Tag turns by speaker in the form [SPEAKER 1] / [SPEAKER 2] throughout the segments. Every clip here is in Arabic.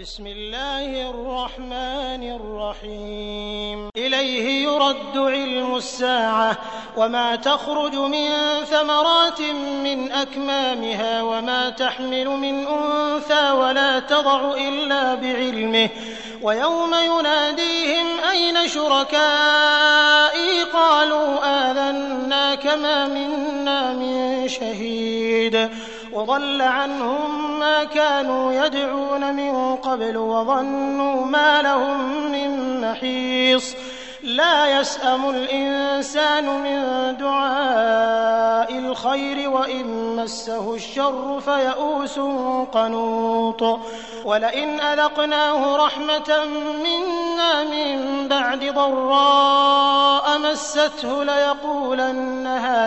[SPEAKER 1] بسم الله الرحمن الرحيم إليه يرد علم الساعة وما تخرج من ثمرات من أكمامها وما تحمل من أنثى ولا تضع إلا بعلمه ويوم يناديهم أين شركائي قالوا آذناك ما منا من شهيد وضل عنهم ما كانوا يدعون من قبل وظنوا ما لهم من محيص لا يسأم الإنسان من دعاء الخير وإن مسه الشر فيئوس قنوط ولئن أذقناه رحمة منا من بعد ضراء مسته ليقولن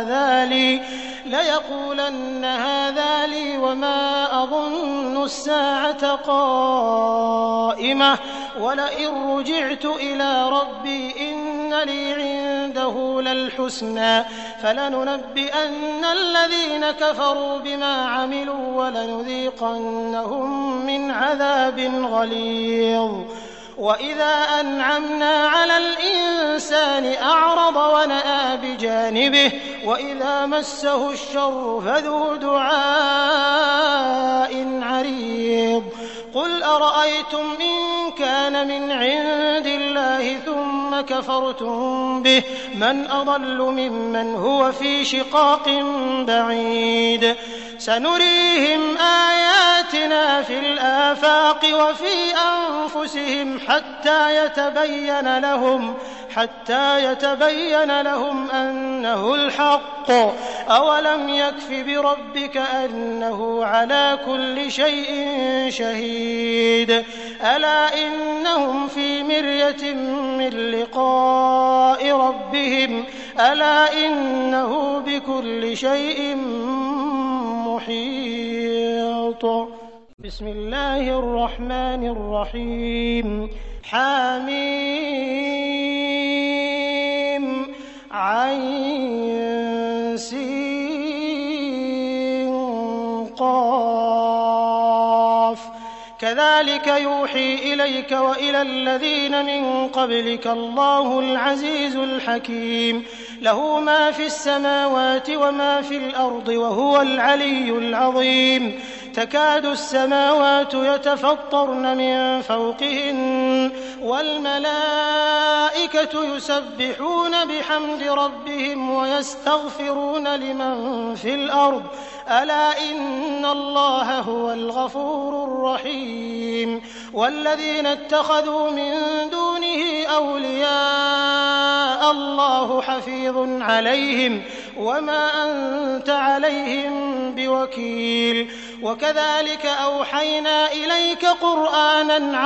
[SPEAKER 1] هذا لي وما أظن الساعة قائمة ولئن رجعت إلى ربي إن لي عنده للحسنى فلننبئن الذين كفروا بما عملوا ولنذيقنهم من عذاب غليظ وإذا أنعمنا على الإنسان أعرض ونأى بجانبه وإذا مسه الشر فذو دعاء عريض قل أرأيتم إن كان من عند الله ثم كفرتم به من أضل ممن هو في شقاق بعيد سنريهم آياتنا في الآفاق وفي أنفسهم حتى يتبين لهم أنه الحق أولم يكف بربك أنه على كل شيء شهيد ألا إنهم في مرية من لقاء ربهم ألا إنه بكل شيء محيط بسم الله الرحمن الرحيم حميم عين سين قاف كذلك يوحي إليك وإلى الذين من قبلك الله العزيز الحكيم له ما في السماوات وما في الأرض وهو العلي العظيم تكاد السماوات يتفطرن من فوقهن والملائكة يسبحون بحمد ربهم ويستغفرون لمن في الأرض ألا إن الله هو الغفور الرحيم والذين اتخذوا من دونه أولياء الله حفيظ عليهم وما أنت عليهم بوكيل وكذلك أوحينا إليك قرآنا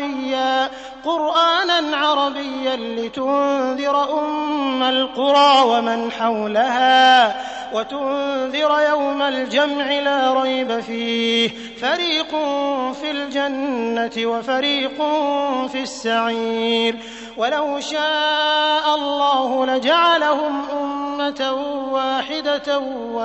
[SPEAKER 1] عربيا لتنذر أم القرى ومن حولها وتنذر يوم الجمع لا ريب فيه فريق في الجنة وفريق في السعير ولو شاء الله لجعلهم أمة واحدة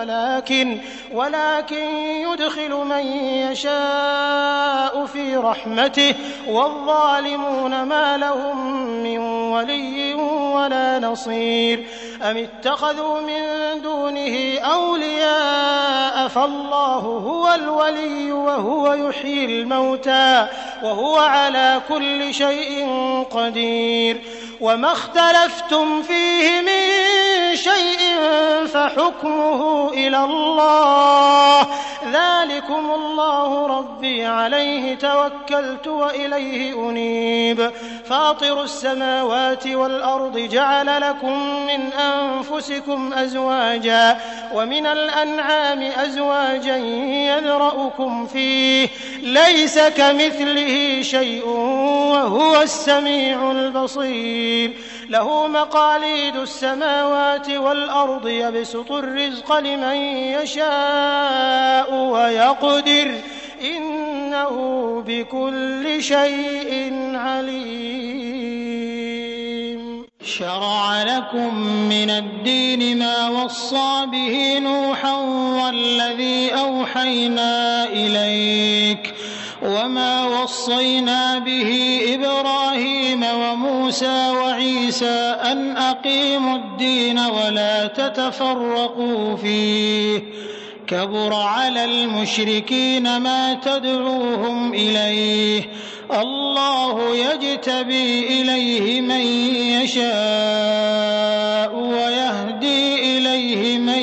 [SPEAKER 1] ولكن يدخل من يشاء في رحمته والظالمون ما لهم من ولي ولا نصير أم اتخذوا من دونه أولياء فالله هو الولي وهو يحيي الموتى وهو على كل شيء قدير وما اختلفتم فيه من شيء فحكمه إلى الله ذلكم الله ربي عليه توكلت وإليه أنيب فاطر السماوات والأرض جعل لكم من أنفسكم أزواجا ومن الأنعام أزواجا يذرأكم فيه ليس كمثله شيء وهو السميع البصير له مقاليد السماوات والأرض يبسط الرزق لمن يشاء ويقدر إنه بكل شيء عليم شرع لكم من الدين ما وصى به نوحا والذي أوحينا إليك وما وصينا به إبراهيم وموسى وعيسى أن أقيموا الدين ولا تتفرقوا فيه كبر على المشركين ما تدعوهم إليه الله يجتبي إليه من يشاء ويهدي إليه من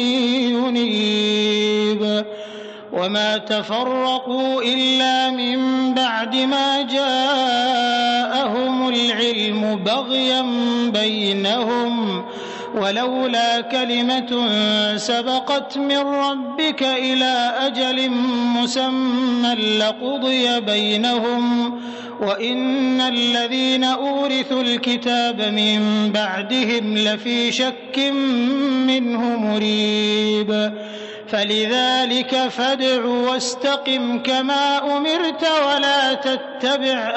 [SPEAKER 1] ينيب وما تفرقوا إلا من بعد ما جاءهم العلم بغيا بينهم ولولا كلمة سبقت من ربك إلى أجل مسمى لقضي بينهم وإن الذين أورثوا الكتاب من بعدهم لفي شك منه مريب فلذلك فادع واستقم كما أمرت ولا تتبع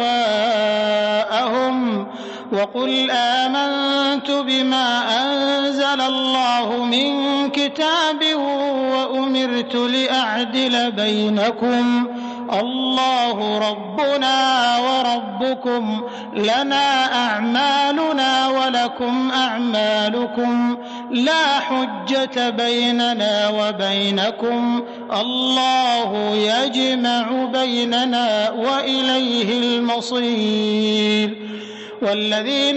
[SPEAKER 1] أهواءهم وقل آمنت بما أنزل الله من كتاب وأمرت لأعدل بينكم الله ربنا وربكم لنا أعمالنا ولكم أعمالكم لا حجة بيننا وبينكم الله يجمع بيننا وإليه المصير والذين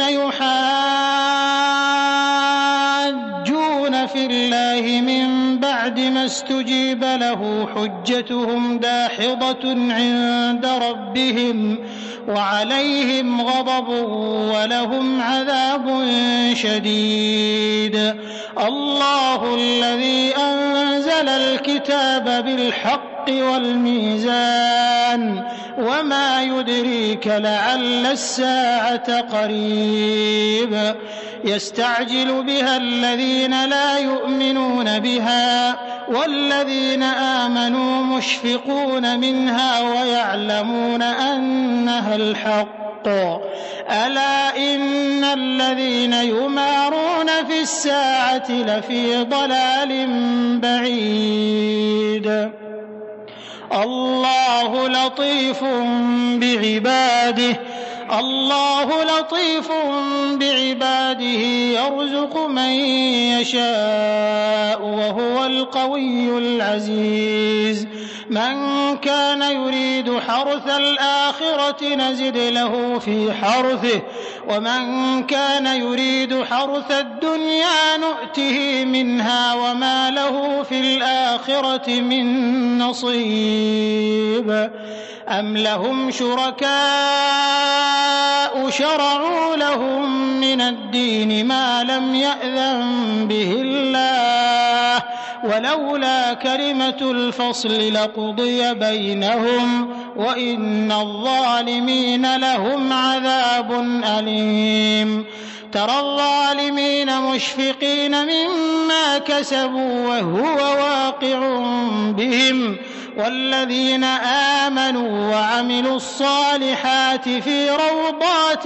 [SPEAKER 1] يحاجون في الله من بعد ما استجيب له حجتهم داحضة عند ربهم وعليهم غضب ولهم عذاب شديد الله الذي أنزل الكتاب بالحق والميزان وما يدريك لعل الساعة قريب يستعجل بها الذين لا يؤمنون بها والذين آمنوا مشفقون منها ويعلمون أنها الحق ألا إن الذين يمارون في الساعة لفي ضلال بعيد الله لطيف بعباده يرزق من يشاء وهو القوي العزيز من كان يريد حرث الآخرة نزد له في حرثه ومن كان يريد حرث الدنيا نؤته منها وما له في الآخرة من نصيب أم لهم شركاء شرعوا لهم من الدين ما لم يأذن به الله ولولا كلمة الفصل لقضي بينهم وإن الظالمين لهم عذاب أليم ترى الظالمين مشفقين مما كسبوا وهو واقع بهم والذين آمنوا وعملوا الصالحات في روضات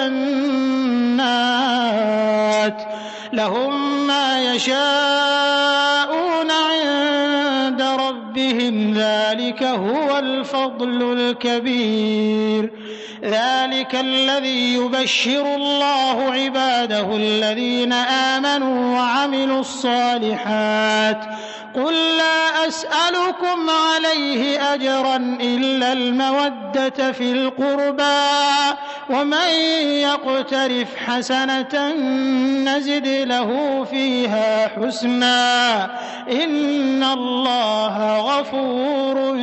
[SPEAKER 1] الجنات لهم ما يشاءون عند ربهم ذلك هو الفضل الكبير ذلك الذي يبشر الله عباده الذين آمنوا وعملوا الصالحات قل لا أسألكم عليه أجرا إلا المودة في القربى ومن يقترف حسنة نزد له فيها حسنا إن الله غفور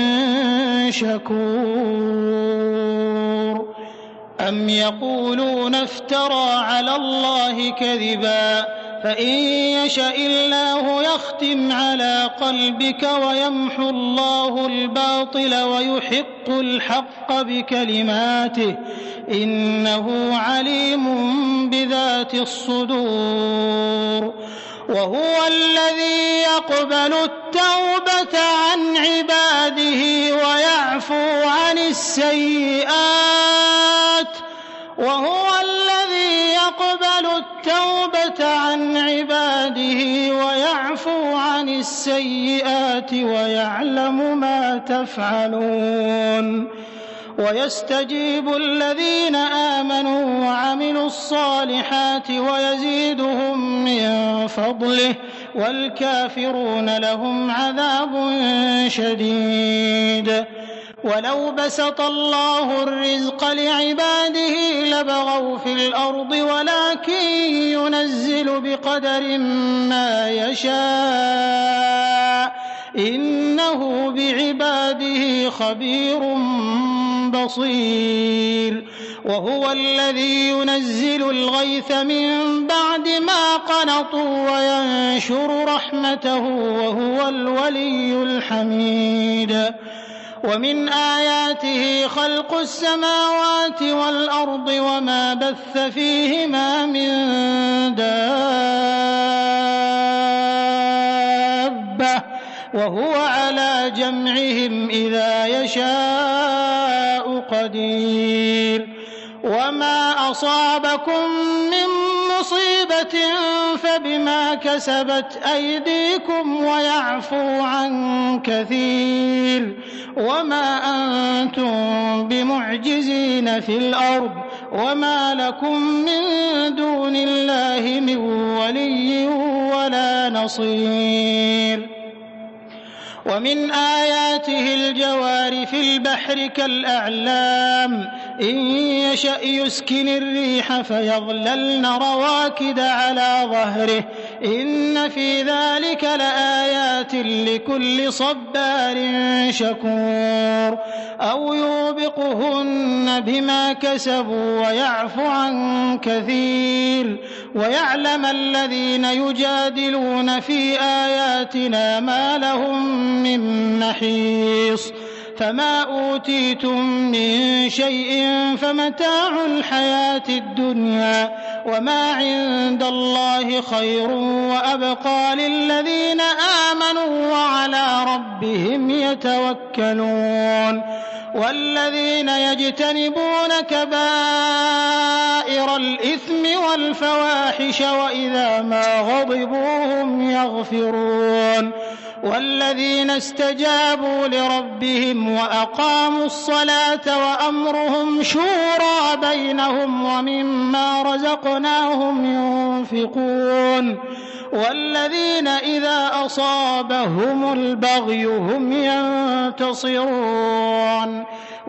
[SPEAKER 1] شكور أم يقولون افترى على الله كذبا فإن يشأ الله يختم على قلبك ويمحو الله الباطل ويحق الحق بكلماته إنه عليم بذات الصدور وهو الذي يقبل التوبة عن عباده ويعفو عن السيئات وهو الذي يقبل التوبة عن عباده ويعفو عن السيئات ويعلم ما تفعلون ويستجيب الذين آمنوا وعملوا الصالحات ويزيدهم من فضله والكافرون لهم عذاب شديد ولو بسط الله الرزق لعباده لبغوا في الأرض ولكن ينزل بقدر ما يشاء إنه بعباده خبير بصير وهو الذي ينزل الغيث من بعد ما قنطوا وينشر رحمته وهو الولي الحميد ومن آياته خلق السماوات والأرض وما بث فيهما من دابة وهو على جمعهم إذا يشاء قدير وما أصابكم من مصيبة فبما كسبت أيديكم ويعفو عن كثير وما أنتم بمعجزين في الأرض وما لكم من دون الله من ولي ولا نصير ومن آياته الجوار في البحر كالأعلام إن يشأ يسكن الريح فيظللن رواكد على ظهره إن في ذلك لآيات لكل صبار شكور أو يوبقهن بما كسبوا ويعفو عن كثير ويعلم الذين يجادلون في آياتنا ما لهم من محيص فما أوتيتم من شيء فمتاع الحياة الدنيا وما عند الله خير وأبقى للذين آمنوا وعلى ربهم يتوكلون والذين يجتنبون كبائر الإثم والفواحش وإذا ما غضبوا هم يغفرون والذين استجابوا لربهم وأقاموا الصلاة وأمرهم شورى بينهم ومما رزقناهم ينفقون والذين إذا أصابهم البغي هم ينتصرون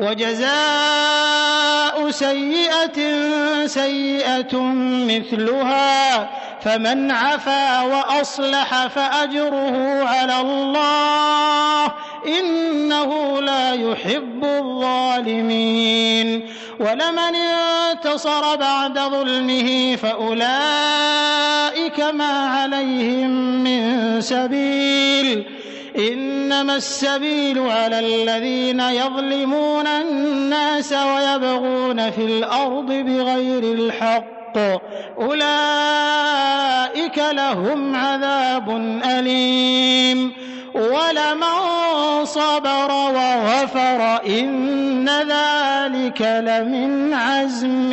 [SPEAKER 1] وجزاء سيئة سيئة مثلها فمن عفا وأصلح فأجره على الله إنه لا يحب الظالمين ولمن انتصر بعد ظلمه فأولئك ما عليهم من سبيل إنما السبيل على الذين يظلمون الناس ويبغون في الأرض بغير الحق أولئك لهم عذاب أليم ولمن صبر وغفر إن ذلك لمن عزم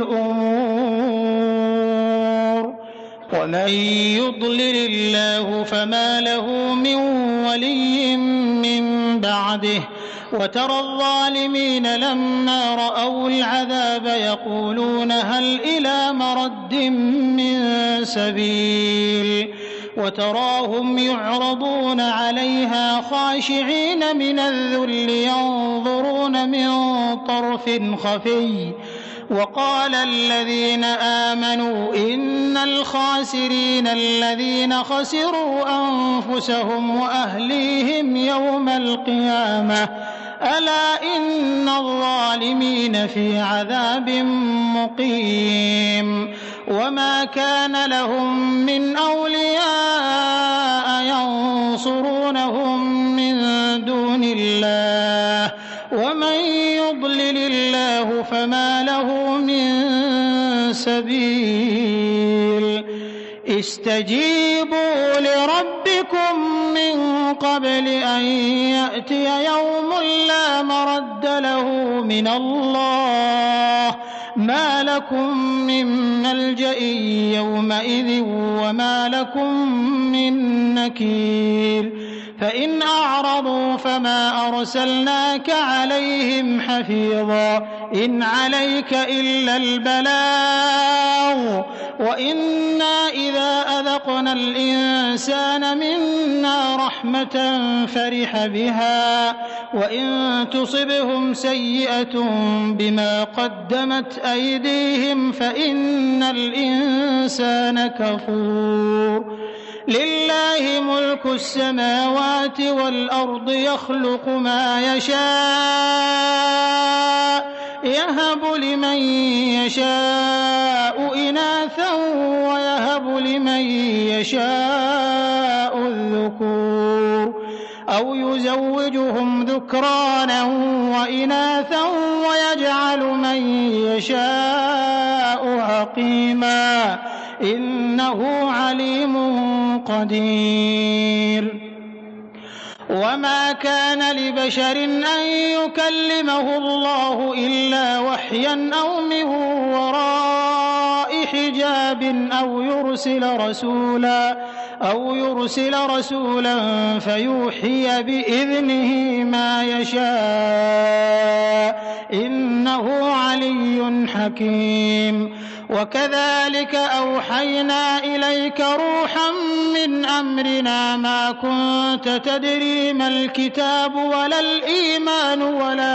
[SPEAKER 1] الأمور ومن يضلل الله فما له من ولي من بعده وترى الظالمين لما رأوا العذاب يقولون هل إلى مرد من سبيل وتراهم يعرضون عليها خاشعين من الذل ينظرون من طرف خفي وقال الذين آمنوا إن الخاسرين الذين خسروا أنفسهم وأهليهم يوم القيامة ألا إن الظالمين في عذاب مقيم وما كان لهم من أولياء ينصرونهم من دون الله ومن يضلل الله فما له من سبيل استجيبوا لربكم من قبل أن يأتي يوم لا مرد له من الله ما لكم من ملجأ يومئذ وما لكم من نكير فإن أعرضوا فما أرسلناك عليهم حفيظا إن عليك إلا البلاغ وإنا إذا أذقنا الإنسان منا رحمة فرح بها وإن تصبهم سيئة بما قدمت أيديهم فإن الإنسان كفور لله ملك السماوات والأرض يخلق ما يشاء يهب لمن يشاء إناثا ويهب لمن يشاء الذكور أو يزوجهم ذكرانا وإناثا ويجعل من يشاء عقيما إنه عليم قدير وما كان لبشر أن يكلمه الله إلا وحيا أو من وراء حجاب أو يرسل رسولا فيوحي بإذنه ما يشاء إنه علي حكيم وكذلك أوحينا إليك روحا من أمرنا ما كنت تدري ما الكتاب ولا الإيمان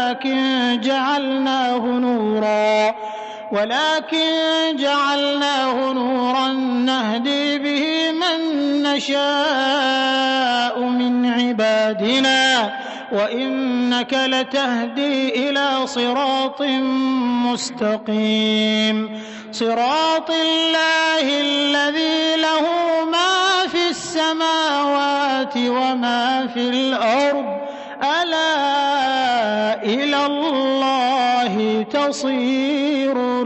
[SPEAKER 1] ولكن جعلناه نورا نهدي به من نشاء من عبادنا وإنك لتهدي إلى صراط مستقيم صراط الله الذي له ما في السماوات وما في الأرض ألا إلى الله تصير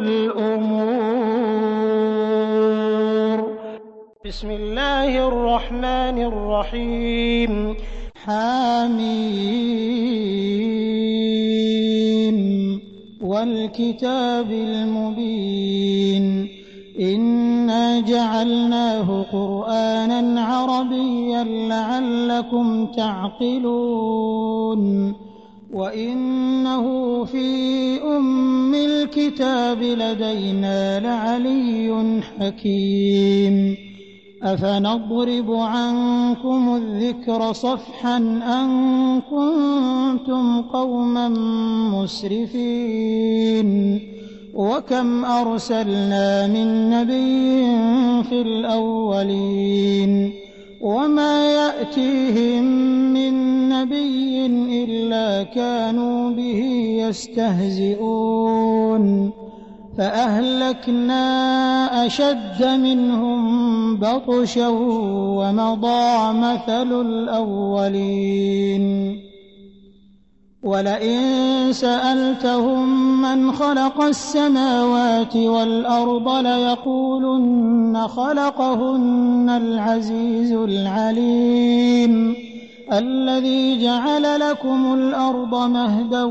[SPEAKER 1] الأمور بسم الله الرحمن الرحيم حميم والكتاب المبين إنا جعلناه قرآنا عربيا لعلكم تعقلون وإنه في أم الكتاب لدينا لعلي حكيم أفنضرب عنكم الذكر صفحا أن كنتم قوما مسرفين وكم أرسلنا من نبي في الأولين وما يأتيهم من نبي إلا كانوا به يستهزئون فأهلكنا أشد منهم بطشا ومضى مثل الأولين ولئن سألتهم من خلق السماوات والأرض ليقولن خلقهن العزيز العليم الذي جعل لكم الأرض مهدا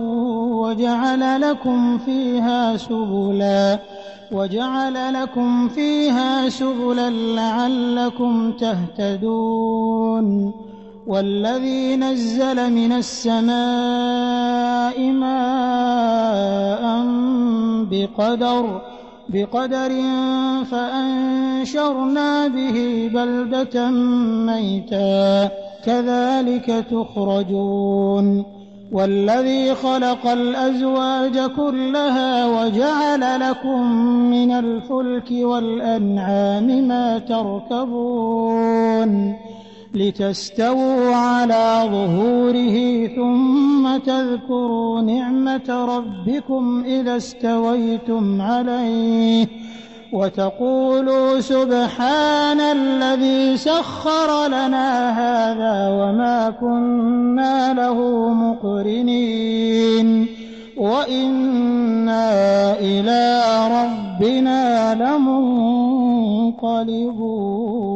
[SPEAKER 1] وجعل لكم فيها سبلا لعلكم تهتدون والذي نزل من السماء ماء بقدر فأنشرنا به بلدة ميتا كذلك تخرجون والذي خلق الأزواج كلها وجعل لكم من الفلك والأنعام ما تركبون لتستووا على ظهوره ثم تذكروا نعمة ربكم إذا استويتم عليه وتقولوا سبحان الذي سخر لنا هذا وما كنا له مقرنين وإنا إلى ربنا لمنقلبون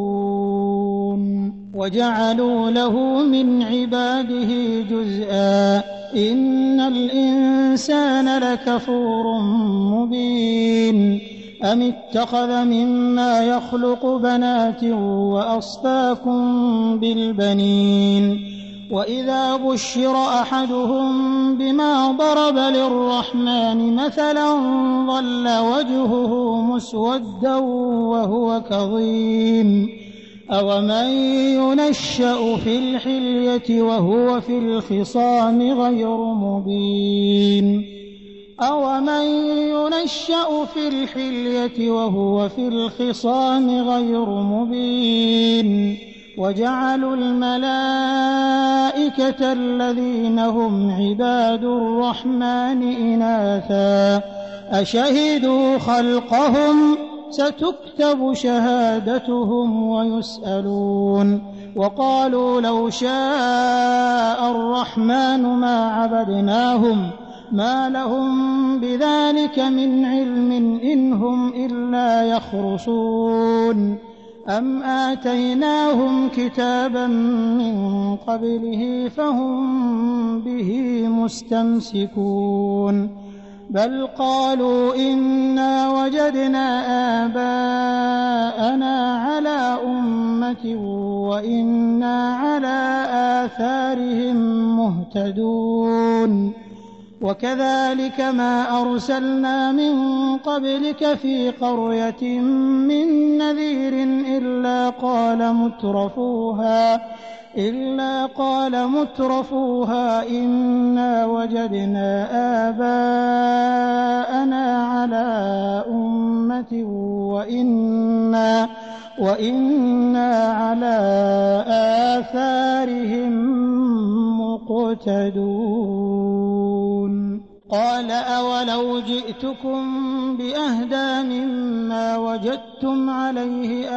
[SPEAKER 1] وجعلوا له من عباده جزءا إن الإنسان لكفور مبين أم اتخذ مما يخلق بنات وأصفاكم بالبنين وإذا بشر أحدهم بما ضرب للرحمن مثلا ظل وجهه مسودا وهو كظيم أومن ينشأ في الحلية وهو في الخصام غير مبين أومن ينشأ في الحلية وهو في الخصام غير مبين وجعلوا الملائكة الذين هم عباد الرحمن إناثا أشهدوا خلقهم ستكتب شهادتهم ويسألون وقالوا لو شاء الرحمن ما عبدناهم ما لهم بذلك من علم إن هم إلا يخرصون أم آتيناهم كتابا من قبله فهم به مستمسكون بل قالوا إنا وجدنا آباءنا على أمة وإنا على آثارهم مهتدون وكذلك ما أرسلنا من قبلك في قرية من نذير إلا قال مترفوها إنا وجدنا آباءنا على أمة وإنا على آثارهم مقتدون قال أولو جئتكم بأهدى مما وجدتم عليه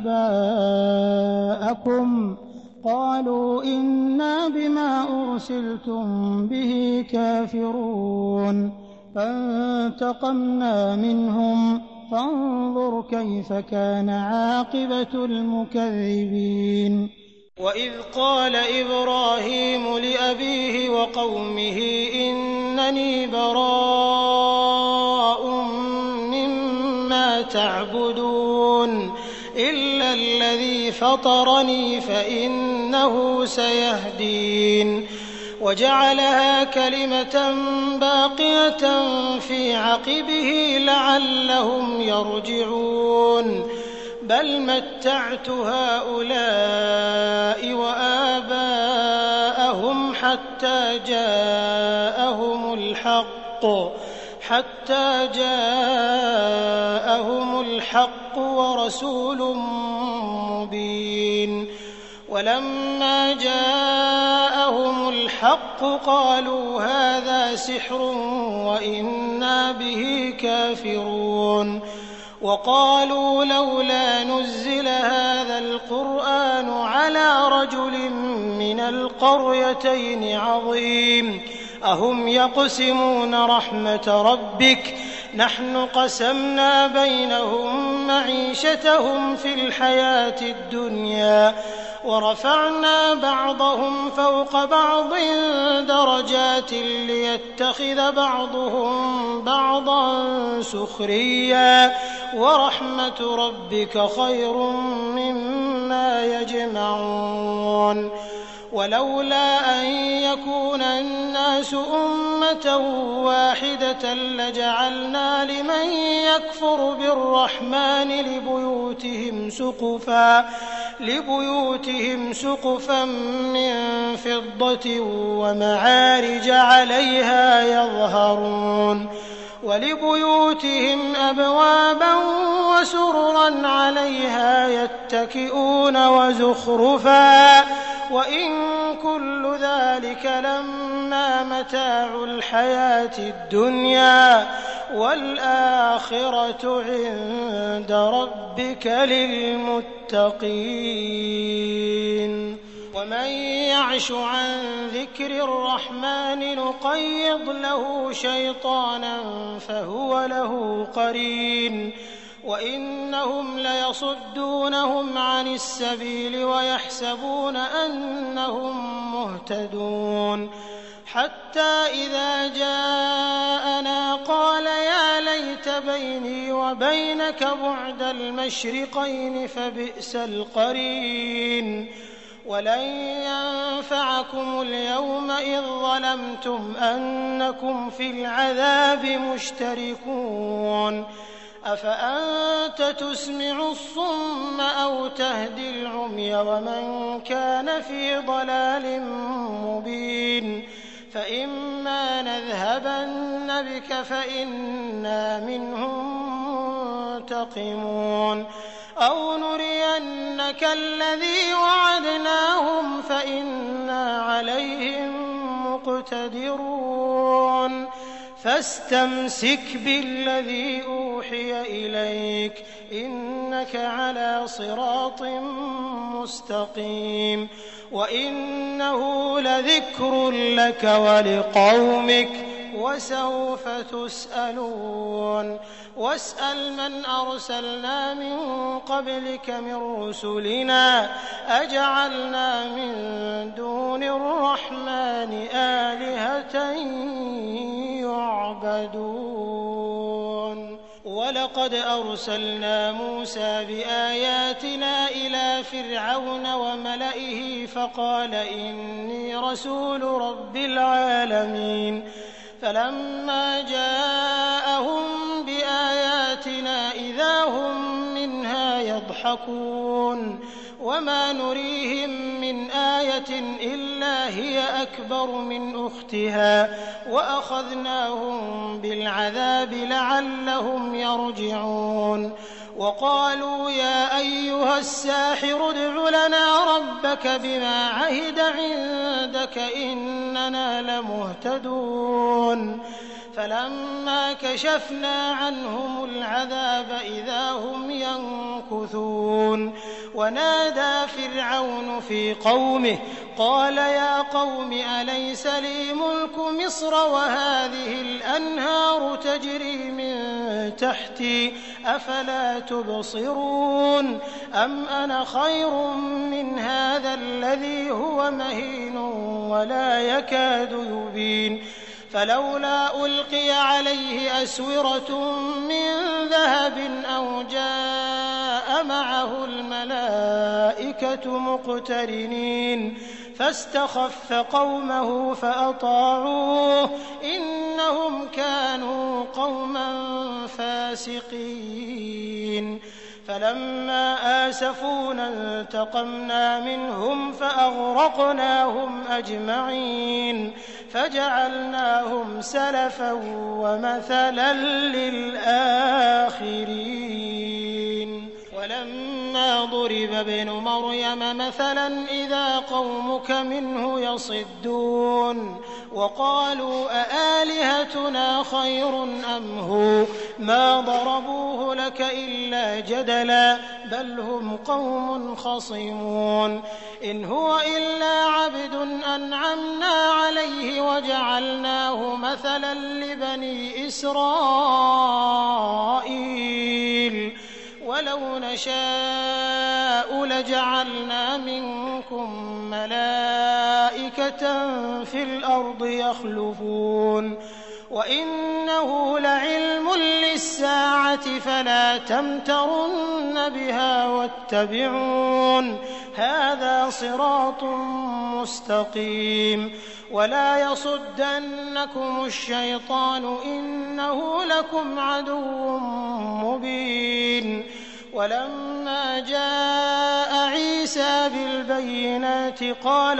[SPEAKER 1] آباءكم قالوا إنا بما أرسلتم به كافرون فانتقمنا منهم فانظر كيف كان عاقبة المكذبين وإذ قال إبراهيم لأبيه وقومه إنني براء مما تعبدون إلا الذي فطرني فإنه سيهدين وجعلها كلمة باقية في عقبه لعلهم يرجعون بل متعت هؤلاء وآباءهم حتى جاءهم الحق ورسول مبين ولما جاءهم الحق قالوا هذا سحر وإنا به كافرون وقالوا لولا نزل هذا القرآن على رجل من القريتين عظيم أهم يقسمون رحمة ربك نحن قسمنا بينهم معيشتهم في الحياة الدنيا ورفعنا بعضهم فوق بعض درجات ليتخذ بعضهم بعضا سخريا ورحمة ربك خير مما يجمعون ولولا أن يكون الناس أمة واحدة لجعلنا لمن يكفر بالرحمن لبيوتهم سقفا من فضة ومعارج عليها يظهرون ولبيوتهم أبوابا وسررا عليها يتكئون وزخرفا وإن كل ذلك لما متاع الحياة الدنيا والآخرة عند ربك للمتقين ومن يعش عن ذكر الرحمن نقيض له شيطانا فهو له قرين وإنهم ليصدونهم عن السبيل ويحسبون أنهم مهتدون حتى إذا جاءنا قال يا ليت بيني وبينك بعد المشرقين فبئس القرين ولن ينفعكم اليوم إذ ظلمتم أنكم في العذاب مشتركون أفأنت تسمع الصم أو تهدي العمي ومن كان في ضلال مبين فإما نذهبن بك فإنا منهم منتقمون أو نرينك الذي وعدناهم فإنا عليهم مقتدرون فاستمسك بالذي أوحي إليك إنك على صراط مستقيم وإنه لذكر لك ولقومك وسوف تسألون واسأل من أرسلنا من قبلك من رسلنا أجعلنا من دون الرحمن آلهة يعبدون ولقد أرسلنا موسى بآياتنا إلى فرعون وملئه فقال إني رسول رب العالمين فلما جاءهم بآياتنا إذا هم منها يضحكون وما نريهم من آية إلا هي أكبر من أختها وأخذناهم بالعذاب لعلهم يرجعون وقالوا يا أيها الساحر ادع لنا ربك بما عهد عندك إننا لمهتدون فلما كشفنا عنهم العذاب إذا هم ينكثون ونادى فرعون في قومه قال يا قوم أليس لي ملك مصر وهذه الأنهار تجري من تحتي أفلا تبصرون أم أنا خير من هذا الذي هو مهين ولا يكاد يبين فلولا ألقي عليه أسورة من ذهب أو جاء معه الملائكة مقترنين فاستخف قومه فأطاعوه إنهم كانوا قوما فاسقين فلما آسفونا انتقمنا منهم فأغرقناهم أجمعين فجعلناهم سلفا ومثلا للآخرين ولما ضرب ابن مريم مثلا إذا قومك منه يصدون وقالوا أآلهتنا خير أم هو ما ضربوه لك إلا جدلا بل هم قوم خصمون إن هو إلا عبد أنعمنا عليه وجعلناه مثلا لبني إسرائيل ولو نشاء لجعلنا منكم ملائكة في الأرض يخلفون وإنه لعلم للساعة فلا تمترن بها واتبعون هذا صراط مستقيم ولا يصدنكم الشيطان إنه لكم عدو مبين ولما جاء عيسى بالبينات قال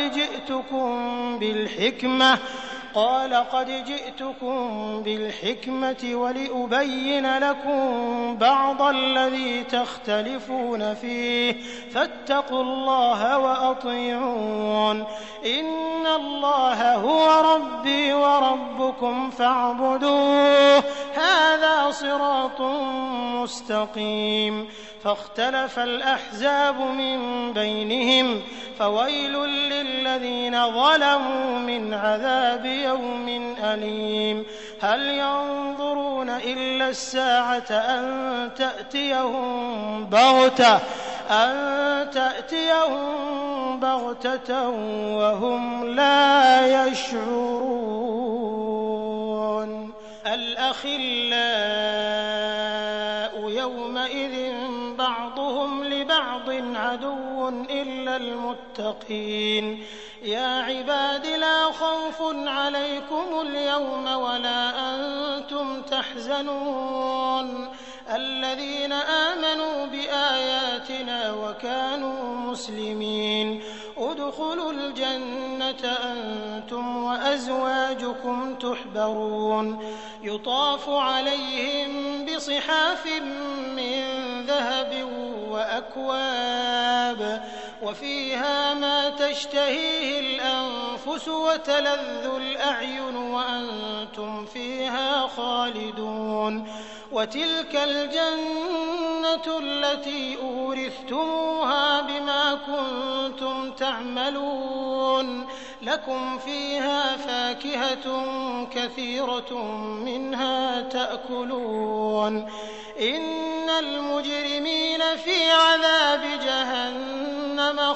[SPEAKER 1] قد جئتكم بالحكمة ولأبين لكم بعض الذي تختلفون فيه فاتقوا الله وأطيعون إن الله هو ربي وربكم فاعبدوه هذا صراط مستقيم فاختلف الأحزاب من بينهم فويل للذين ظلموا من عذاب يوم أليم هل ينظرون إلا الساعة أن تأتيهم بغتة وهم لا يشعرون الأخلاء يومئذ بعضهم لبعض عدو إلا المتقين يا عباد لا خوف عليكم اليوم ولا أنتم تحزنون الذين آمنوا بآياتنا وكانوا مسلمين ادخلوا الجنة أنتم وأزواجكم تحبرون يطاف عليهم بصحاف من ذهب وأكواب وفيها ما تشتهيه الأنفس وتلذ الأعين وأنتم فيها خالدون وتلك الجنة التي أورثتموها بما كنتم تعملون لكم فيها فاكهة كثيرة منها تأكلون إن المجرمين في عذاب جهنم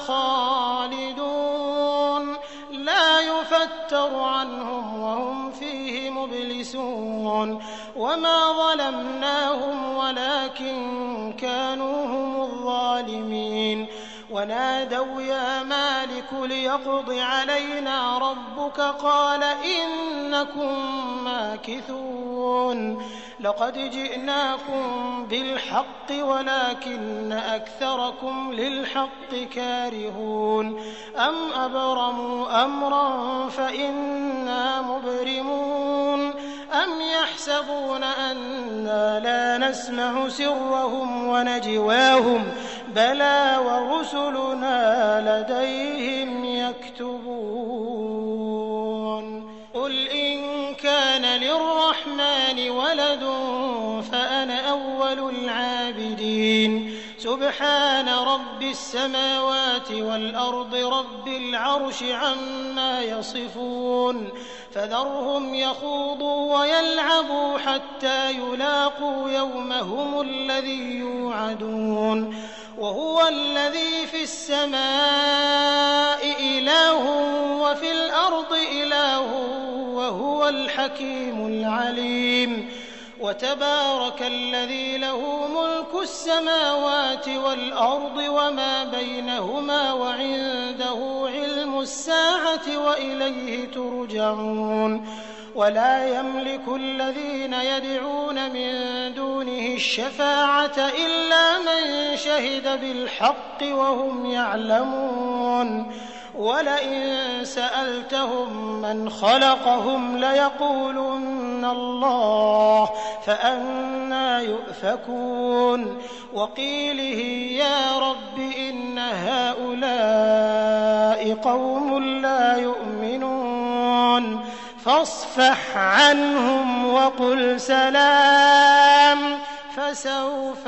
[SPEAKER 1] خالدون لا يفتر عنهم وهم فيه مبلسون وما ظلمناهم ولكن كانوا هم الظالمين ونادوا يا مالك ليقض علينا ربك قال إنكم ماكثون لقد جئناكم بالحق ولكن أكثركم للحق كارهون أم أبرموا أمرا فإنا مبرمون أم يحسبون أنا لا نسمع سرهم ونجواهم بلى ورسلنا لديهم يكتبون قل إن كان للرحمن ولد فأنا أول العابدين سبحان رب السماوات والأرض رب العرش عما يصفون فذرهم يخوضوا ويلعبوا حتى يلاقوا يومهم الذي يوعدون وهو الذي في السماء إله وفي الأرض إله وهو الحكيم العليم وتبارك الذي له ملك السماوات والأرض وما بينهما وعنده علم الساعة وإليه ترجعون ولا يملك الذين يدعون من دونه الشفاعة إلا من شهد بالحق وهم يعلمون ولئن سألتهم من خلقهم ليقولن الله فأنى يؤفكون وقيله يا رب إن هؤلاء قوم لا يؤمنون فاصفح عنهم وقل سلام فسوف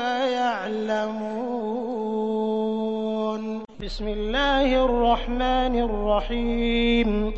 [SPEAKER 1] يعلمون بسم الله الرحمن الرحيم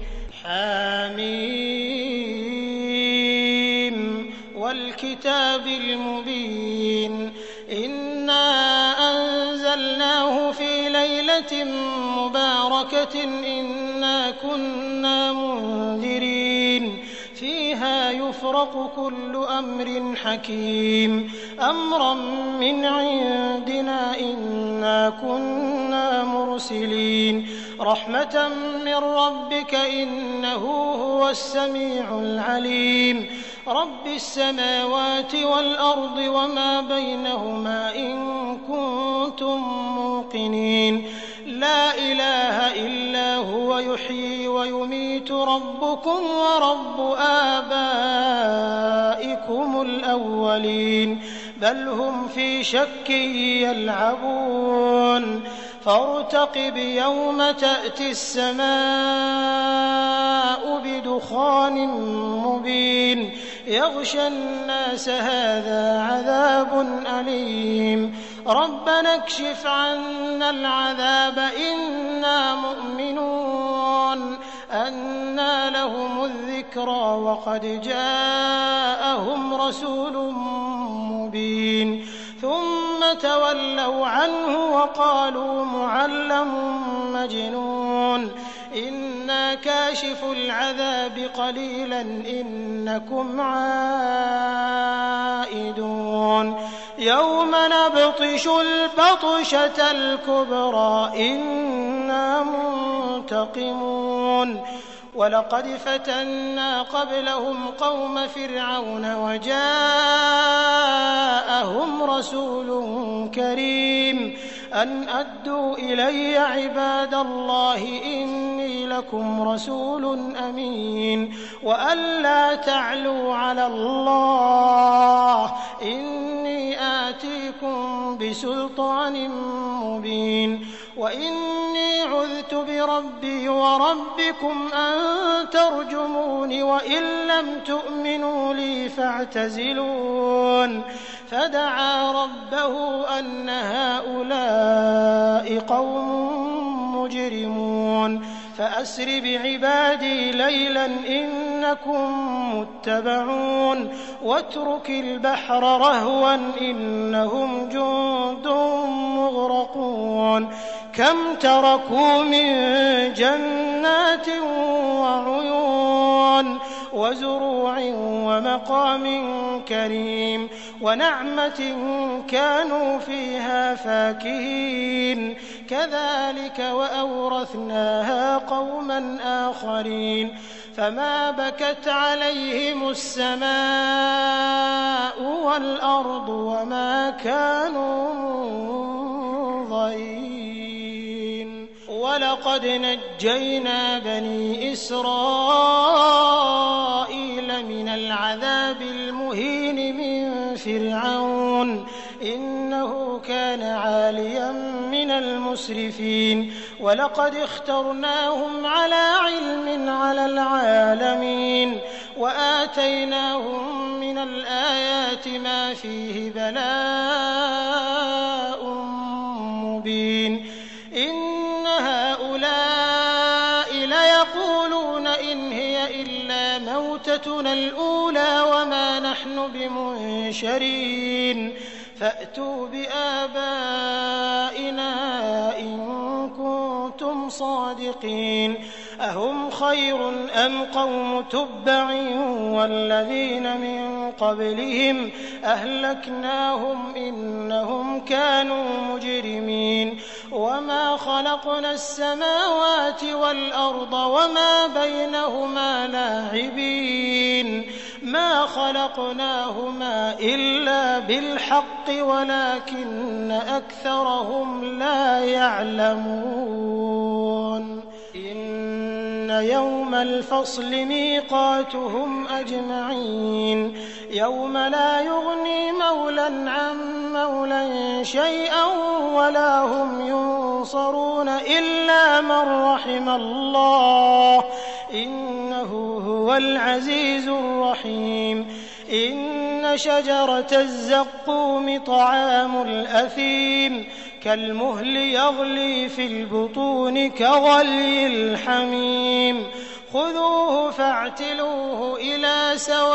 [SPEAKER 1] حميم والكتاب المبين إنا أنزلناه في ليلة مباركة إنا كنا منذرين فيها يفرق كل أمر حكيم أمرا من عندنا إنا كنا مرسلين رحمة من ربك إنه هو السميع العليم رب السماوات والأرض وما بينهما إن كنتم موقنين لا إله إلا هو يحيي ويميت ربكم ورب آبائكم الأولين بل هم في شك يلعبون فارتقب يوم تأتي السماء بدخان مبين يغشى الناس هذا عذاب أليم ربنا اكشف عنا العذاب إنا مؤمنون أنى لهم الذكرى وقد جاءهم رسول مبين ثم تولوا عنه وقالوا معلم مجنون إنا كاشف العذاب قليلا إنكم عائدون يوم نبطش البطشة الكبرى إنا منتقمون ولقد فتنا قبلهم قوم فرعون وجاءهم رسول كريم أن أدوا إلي عباد الله إني لكم رسول أمين وأن لا تعلوا على الله إني آتيكم بسلطان مبين وإني عذت بربي وربكم أن ترجمون وإن لم تؤمنوا لي فاعتزلون فدعا ربه أن هؤلاء قوم مجرمون فأسر بعبادي ليلا إنكم متبعون واترك البحر رهوا إنهم جند مغرقون كم تركوا من جنات وعيون وزروع ومقام كريم ونعمة كانوا فيها فاكهين كذلك وأورثناها قوما آخرين فما بكت عليهم السماء والأرض وما كانوا منظرين ولقد نجينا بني إسرائيل من العذاب المهين من فرعون إنه كان عاليا من المسرفين ولقد اخترناهم على علم على العالمين وآتيناهم من الآيات ما فيه بلاء مبين إن هؤلاء ليقولون إن هي إلا موتتنا الأولى وما نحن بمنشرين فأتوا بآبائنا إن كنتم صادقين أهم خير أم قوم تبع والذين من قبلهم أهلكناهم إنهم كانوا مجرمين وما خلقنا السماوات والأرض وما بينهما لاعبين ما خلقناهما إلا بالحق ولكن أكثرهم لا يعلمون إن يوم الفصل ميقاتهم أجمعين يوم لا يغني مولى عن مولى شيئا ولا هم ينصرون إلا من رحم الله إنه هو العزيز الرحيم إن شجرة الزقوم طعام الأثيم كالمهل يغلي في البطون كغلي الحميم خذوه فاعتلوه إلى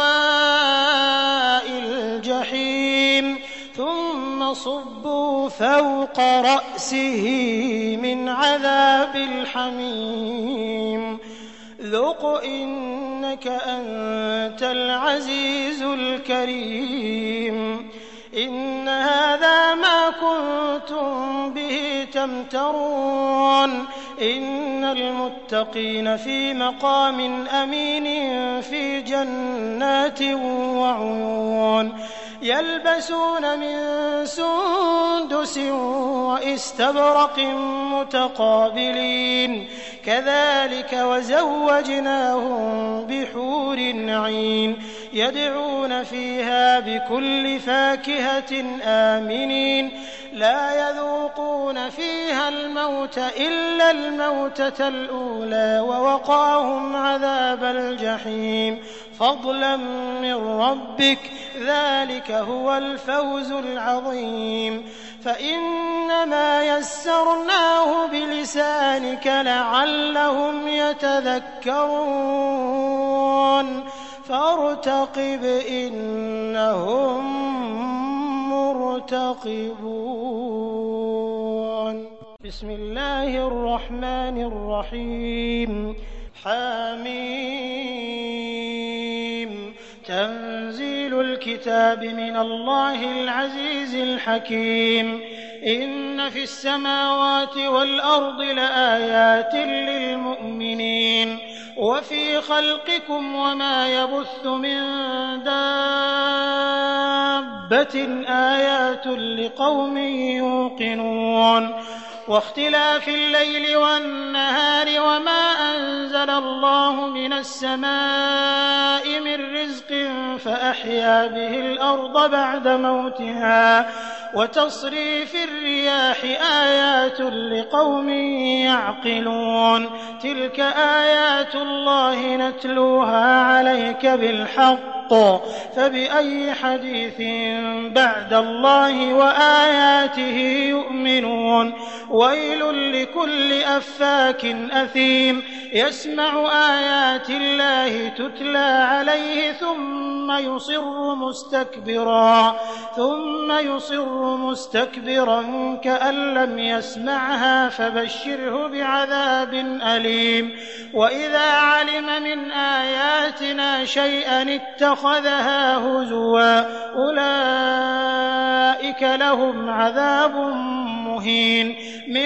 [SPEAKER 1] سواء الجحيم ثم صبوا فوق رأسه من عذاب الحميم ذق إنك أنت العزيز الكريم إن هذا ما كنتم به تمترون إن المتقين في مقام أمين في جنات وعيون يلبسون من سندس وإستبرق متقابلين كذلك وزوجناهم بحور عين يدعون فيها بكل فاكهة آمنين لا يذوقون فيها الموت إلا الموتة الأولى ووقاهم عذاب الجحيم فضلا من ربك ذلك هو الفوز العظيم. فإنما يسرناه بلسانك لعلهم يتذكرون فارتقب إنهم مرتقبون. بسم الله الرحمن الرحيم. حميم. تنزيل الكتاب من الله العزيز الحكيم. إن في السماوات والأرض لآيات للمؤمنين وفي خلقكم وما يبث من دابة آيات لقوم يوقنون. واختلاف الليل والنهار وما أنزل الله من السماء من رزق فأحيا به الأرض بعد موتها وتصريف الرياح آيات لقوم يعقلون. تلك آيات الله نتلوها عليك بالحق فبأي حديث بعد الله وآياته يؤمنون. ويل لكل أفاك أثيم يسمع آيات الله تتلى عليه ثم يصر مستكبرا كأن لم يسمعها فبشره بعذاب أليم. وإذا علم من آياتنا شيئا اتخذها هزوا أولئك لهم عذاب مهين من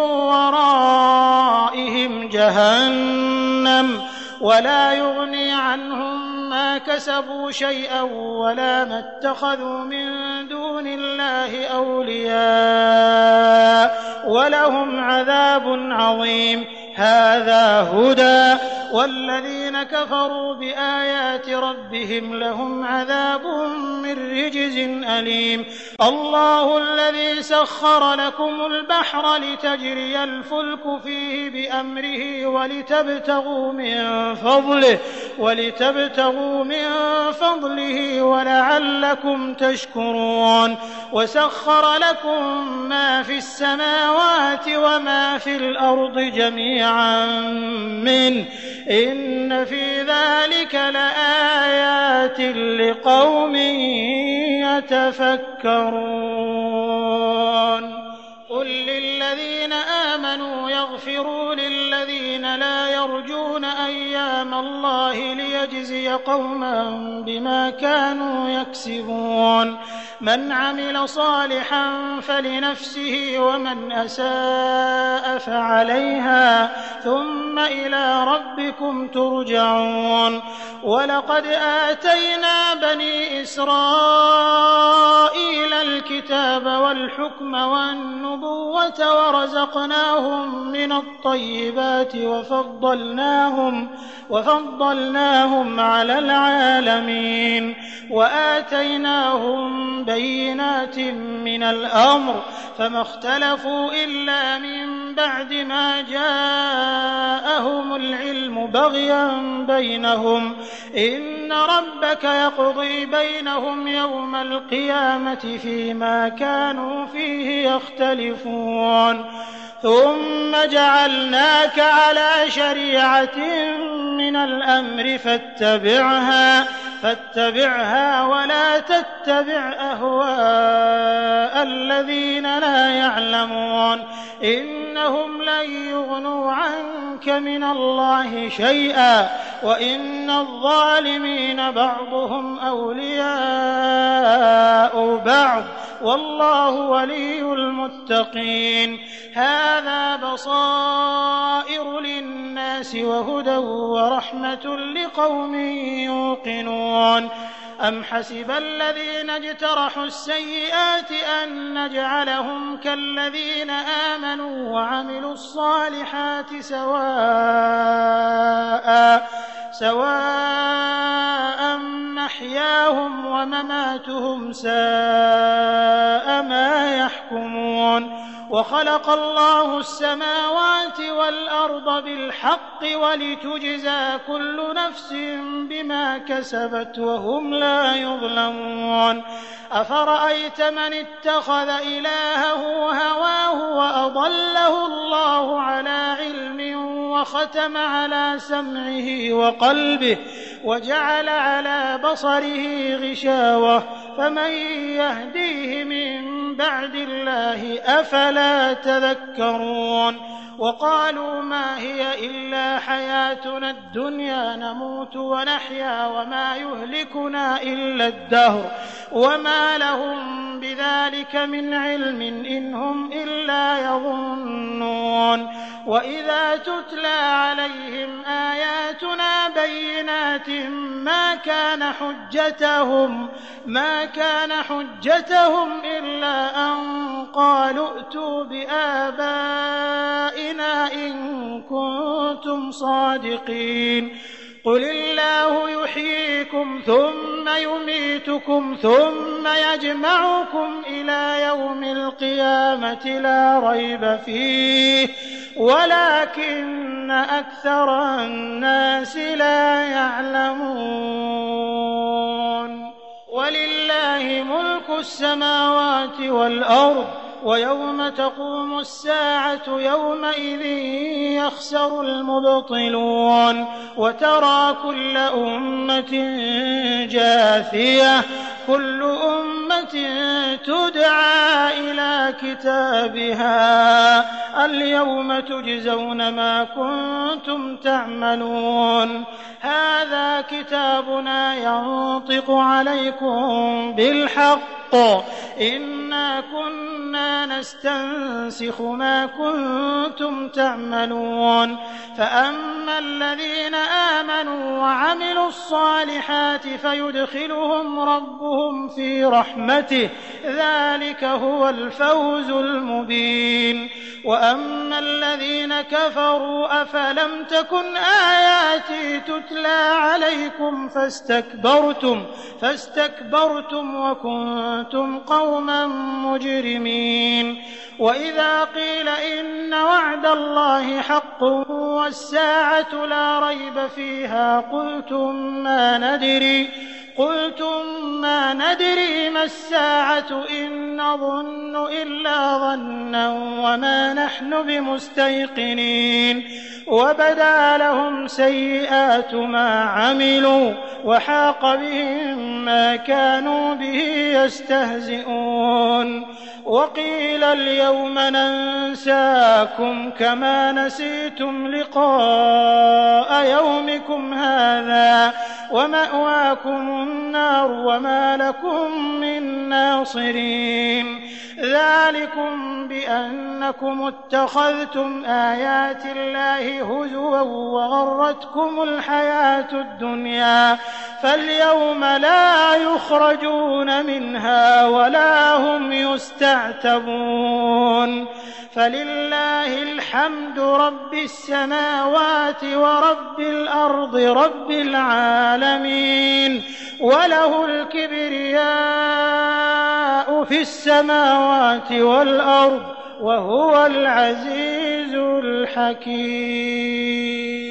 [SPEAKER 1] ورائهم جهنم ولا يغني عنهم ما كسبوا شيئا ولا ما اتخذوا من دون الله أولياء ولهم عذاب عظيم. هذا هدى والذين كفروا بآيات ربهم لهم عذاب من رجز أليم. الله الذي سخر لكم البحر لتجري الفلك فيه بأمره ولتبتغوا من فضله ولعلكم تشكرون. وسخر لكم ما في السماوات وما في الأرض جميعا منه إن في ذلك لآيات لقوم يتفكرون. قل للذين آمنوا يغفروا للذين لا يرجون أيام الله ليجزي قوما بما كانوا يكسبون. من عمل صالحا فلنفسه ومن أساء فعليها ثم إلى ربكم ترجعون. ولقد آتينا بني إسرائيل الكتاب والحكم والنبوة ورزقناهم من الطيبات وفضلناهم على العالمين وآتيناهم بينات من الأمر فما اختلفوا إلا من بعد ما جاءهم العلم بغيا بينهم إن ربك يقضي بينهم يوم القيامة فيما كانوا فيه يختلفون. ثم جعلناك على شريعة من الأمر فاتبعها ولا تتبع أهواء الذين لا يعلمون إنهم لن يغنوا عنك من الله شيئا وإن الظالمين بعضهم أولياء بعض والله ولي المتقين. هذا بصائر للناس وهدى ورحمة لقوم يوقنون. أم حسب الذين اجترحوا السيئات أن نجعلهم كالذين آمنوا وعملوا الصالحات سواء محياهم ومماتهم ساء ما يحكمون. وخلق الله السماوات والأرض بالحق ولتجزى كل نفس بما كسبت وهم لا يظلمون أفرأيت من اتخذ إلهه هواه وأضله الله على علم وختم على سمعه وقلبه وجعل على بصره غشاوة فمن يهديه من بعد الله أفلا تذكرون وقالوا ما هي إلا حياتنا الدنيا نموت ونحيا وما يهلكنا إلا الدهر وما لهم بذلك من علم إن هم إلا يظنون وإذا تتلى عليهم آياتنا بينات ما كان حجتهم إلا أن قالوا ائتوا بآبائنا إن كنتم صادقين قل الله يحييكم ثم يميتكم ثم يجمعكم إلى يوم القيامة لا ريب فيه ولكن أكثر الناس لا يعلمون ولله ملك السماوات والأرض ويوم تقوم الساعة يومئذ يخسر المبطلون وترى كل أمة جاثية كل أمة تدعى إلى كتابها اليوم تجزون ما كنتم تعملون هذا كتابنا ينطق عليكم بالحق إنا كنا نستنسخ ما كنتم تعملون فأما الذين آمنوا وعملوا الصالحات فيدخلهم ربهم في رحمته ذلك هو الفوز المبين وأما الذين كفروا أفلم تكن آياتي تتلى عليكم فاستكبرتم وكنتم قوما مجرمين وإذا قيل إن وعد الله حق والساعة لا ريب فيها قلتم ما ندري ما الساعة إن نظن إلا ظنا وما نحن بمستيقنين وبدا لهم سيئات ما عملوا وحاق بهم ما كانوا به يستهزئون وقيل اليوم ننساكم كما نسيتم لقاء يومكم هذا ومأواكم النار وما لكم من ناصرين ذلكم بأنكم اتخذتم آيات الله هزوا وغرتكم الحياة الدنيا فاليوم لا يخرجون منها ولا هم يستعتبون فلله الحمد رب السماوات ورب الأرض رب العالمين وله الكبرياء في السماوات والأرض وهو العزيز الحكيم